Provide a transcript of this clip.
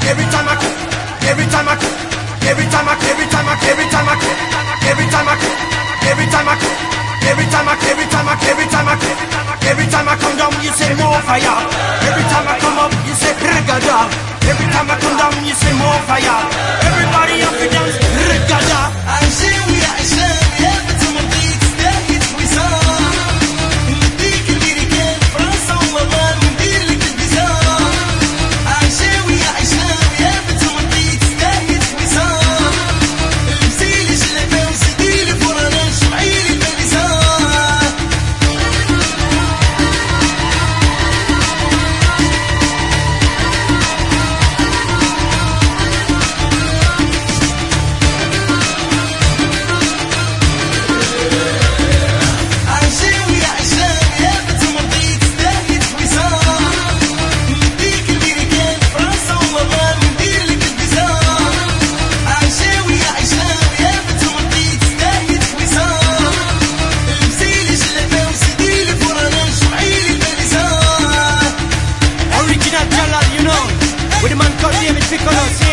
every time I cook, every time I cook, every time I cook, every time I cook, every time I cook, every time I cook, every time I cook, every time I cook, every time I cook, every time I cook, every time I come down you say more fire, every time I come up you say regada, every time I come down you say more fire, everybody up and dance regada. عشاوي عشاوي يا بتمضيك تستاهل وصال نديك الامريكان فرنسا والله ندير لك الفيزا عشاوي عشاوي يا بتمضيك تستاهل وصال لبسيلي جلابه وسديلي فرانا شمعيلي الباليزا Original Jalal, you know, with the man called David Piccolo.